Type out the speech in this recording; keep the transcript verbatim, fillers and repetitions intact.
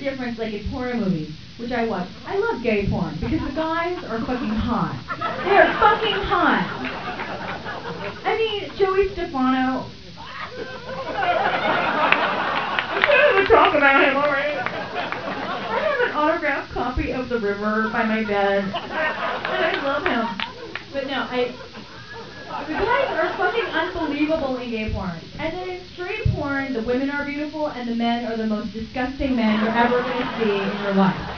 difference, like in porn movies, which I watch. I love gay porn because the guys are fucking hot. They're fucking hot. I mean, Joey Stefano. I'm gonna talk about him already. I have an autographed copy of The River by my bed, and I love him. But no, I. The guys are fucking unbelievable in gay porn. And then in straight porn, the women are beautiful and the men are the most disgusting men you're ever going to see in your life.